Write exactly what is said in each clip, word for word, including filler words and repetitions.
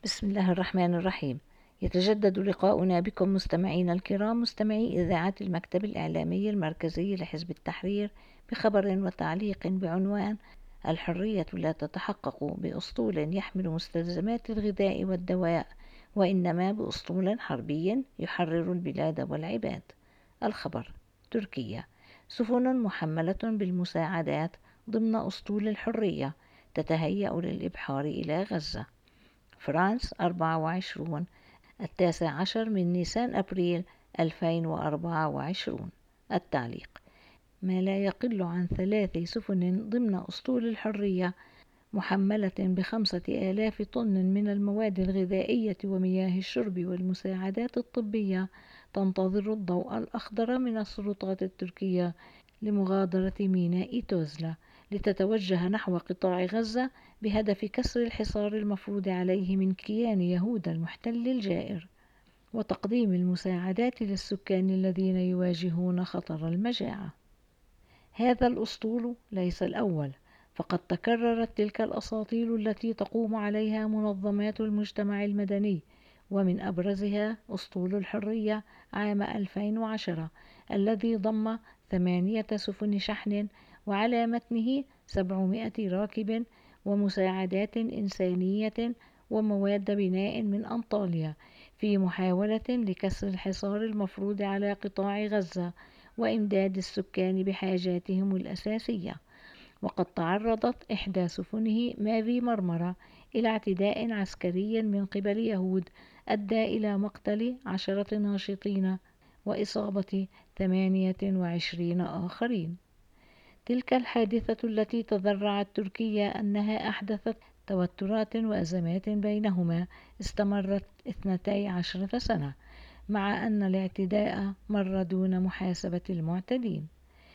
بسم الله الرحمن الرحيم. يتجدد لقاؤنا بكم مستمعينا الكرام، مستمعي إذاعة المكتب الإعلامي المركزي لحزب التحرير، بخبر وتعليق بعنوان: الحرية لا تتحقق بأسطول يحمل مستلزمات الغذاء والدواء، وإنما بأسطول حربي يحرر البلاد والعباد. الخبر: تركيا: سفن محملة بالمساعدات ضمن أسطول الحرية تتهيأ للإبحار إلى غزة. فرانس: أربعة وعشرين التاسع عشر من نيسان أبريل ألفين وأربعة وعشرين. التعليق: ما لا يقل عن ثلاث سفن ضمن أسطول الحرية محملة بخمسة آلاف طن من المواد الغذائية ومياه الشرب والمساعدات الطبية تنتظر الضوء الأخضر من السلطات التركية لمغادرة ميناء توزلا لتتوجه نحو قطاع غزة بهدف كسر الحصار المفروض عليه من كيان يهوذا المحتل الجائر، وتقديم المساعدات للسكان الذين يواجهون خطر المجاعة. هذا الأسطول ليس الأول، فقد تكررت تلك الأساطيل التي تقوم عليها منظمات المجتمع المدني، ومن أبرزها أسطول الحرية عام ألفين وعشرة الذي ضم ثمانية سفن شحن وعلى متنه سبعمائة راكب ومساعدات إنسانية ومواد بناء من أنطاليا، في محاولة لكسر الحصار المفروض على قطاع غزة وإمداد السكان بحاجاتهم الأساسية. وقد تعرضت إحدى سفنه مافي مرمرة إلى اعتداء عسكري من قبل يهود أدى إلى مقتل عشرة ناشطين وإصابة ثمانية وعشرين آخرين. تلك الحادثة التي تذرعت تركيا أنها أحدثت توترات وأزمات بينهما استمرت اثنتي عشرة سنة، مع أن الاعتداء مر دون محاسبة المعتدين.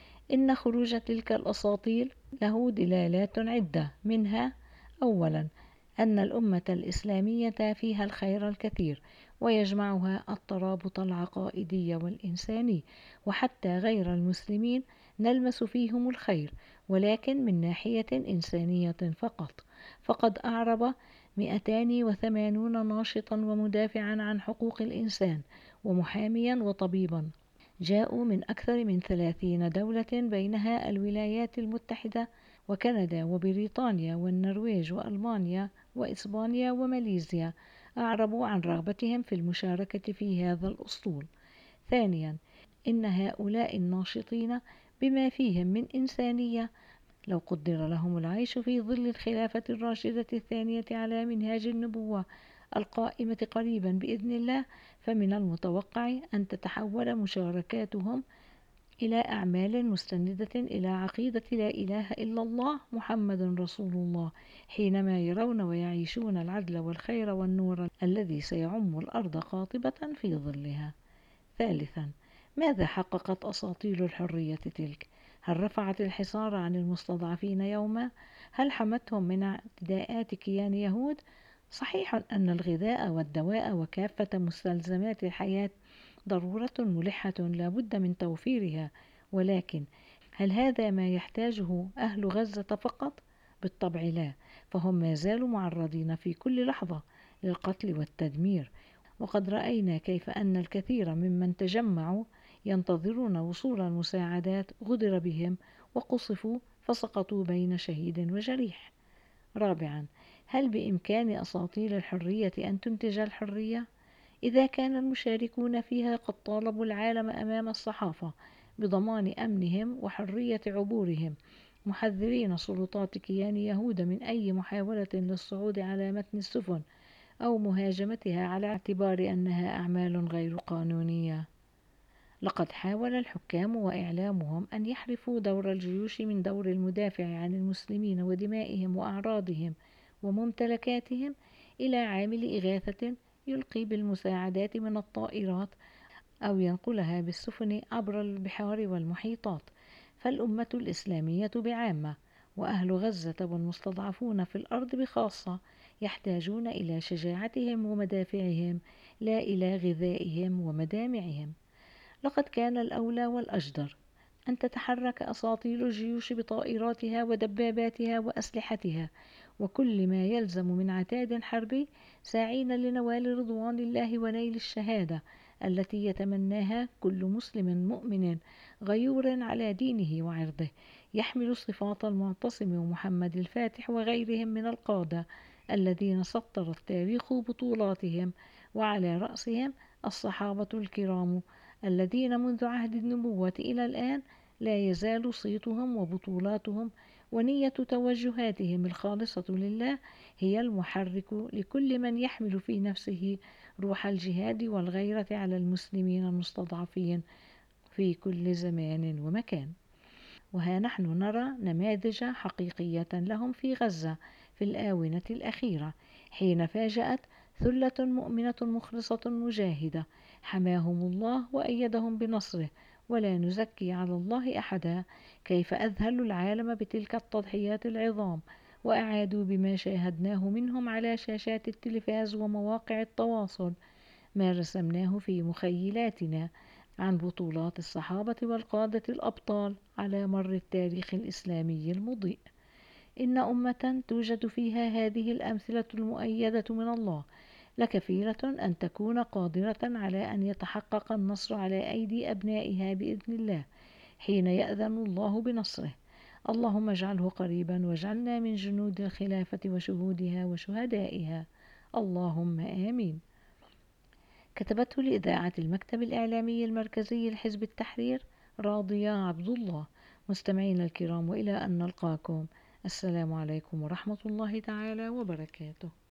إن خروج تلك الأساطيل له دلالات عدة، منها: أولا، أن الأمة الإسلامية فيها الخير الكثير ويجمعها الترابط العقائدي والإنساني، وحتى غير المسلمين نلمس فيهم الخير، ولكن من ناحية إنسانية فقط. فقد أعرب مئتان وثمانون ناشطا ومدافعا عن حقوق الإنسان ومحاميا وطبيبا جاءوا من أكثر من ثلاثين دولة، بينها الولايات المتحدة وكندا وبريطانيا والنرويج وألمانيا وإسبانيا وماليزيا، أعربوا عن رغبتهم في المشاركة في هذا الأسطول. ثانيا، إن هؤلاء الناشطين بما فيهم من إنسانية، لو قدر لهم العيش في ظل الخلافة الراشدة الثانية على منهاج النبوة القائمة قريبا بإذن الله، فمن المتوقع أن تتحول مشاركاتهم إلى أعمال مستندة إلى عقيدة لا إله إلا الله محمد رسول الله، حينما يرون ويعيشون العدل والخير والنور الذي سيعم الأرض قاطبة في ظلها. ثالثا، ماذا حققت أساطيل الحرية تلك؟ هل رفعت الحصار عن المستضعفين يوما؟ هل حمتهم من اعتداءات كيان يهود؟ صحيح أن الغذاء والدواء وكافة مستلزمات الحياة ضرورة ملحة لا بد من توفيرها، ولكن هل هذا ما يحتاجه أهل غزة فقط؟ بالطبع لا، فهم ما زالوا معرضين في كل لحظة للقتل والتدمير، وقد رأينا كيف أن الكثير ممن تجمعوا ينتظرون وصول المساعدات غدر بهم وقصفوا فسقطوا بين شهيد وجريح. رابعا، هل بإمكان أساطيل الحرية أن تنتج الحرية؟ إذا كان المشاركون فيها قد طالبوا العالم أمام الصحافة بضمان أمنهم وحرية عبورهم، محذرين سلطات كيان يهود من أي محاولة للصعود على متن السفن أو مهاجمتها على اعتبار أنها أعمال غير قانونية، لقد حاول الحكام وإعلامهم أن يحرفوا دور الجيوش من دور المدافع عن المسلمين ودمائهم وأعراضهم وممتلكاتهم إلى عامل إغاثة يلقي بالمساعدات من الطائرات أو ينقلها بالسفن عبر البحار والمحيطات. فالأمة الإسلامية بعامة وأهل غزة والمستضعفون في الأرض بخاصة يحتاجون إلى شجاعتهم ومدافعهم، لا إلى غذائهم ومدامعهم. لقد كان الأولى والأجدر أن تتحرك أساطيل الجيوش بطائراتها ودباباتها وأسلحتها، وكل ما يلزم من عتاد حربي، ساعين لنوال رضوان الله ونيل الشهادة التي يتمناها كل مسلم مؤمن غيور على دينه وعرضه، يحمل صفات المعتصم ومحمد الفاتح وغيرهم من القادة الذين سطر التاريخ بطولاتهم، وعلى رأسهم الصحابة الكرام الذين منذ عهد النبوة إلى الآن لا يزال صيتهم وبطولاتهم ونية توجهاتهم الخالصة لله هي المحرك لكل من يحمل في نفسه روح الجهاد والغيرة على المسلمين المستضعفين في كل زمان ومكان. وها نحن نرى نماذج حقيقية لهم في غزة في الآونة الأخيرة، حين فاجأت ثلة مؤمنة مخلصة مجاهدة حماهم الله وأيدهم بنصره، ولا نزكي على الله أحدا، كيف أذهلوا العالم بتلك التضحيات العظام، وأعادوا بما شاهدناه منهم على شاشات التلفاز ومواقع التواصل ما رسمناه في مخيلاتنا عن بطولات الصحابة والقادة الأبطال على مر التاريخ الإسلامي المضيء. إن أمة توجد فيها هذه الأمثلة المؤيدة من الله لكفيلة أن تكون قادرة على أن يتحقق النصر على أيدي أبنائها بإذن الله حين يأذن الله بنصره. اللهم اجعله قريبا واجعلنا من جنود الخلافة وشهودها وشهدائها، اللهم آمين. كتبته لإذاعة المكتب الإعلامي المركزي لحزب التحرير راضية عبد الله. مستمعينا الكرام، وإلى أن نلقاكم، السلام عليكم ورحمة الله تعالى وبركاته.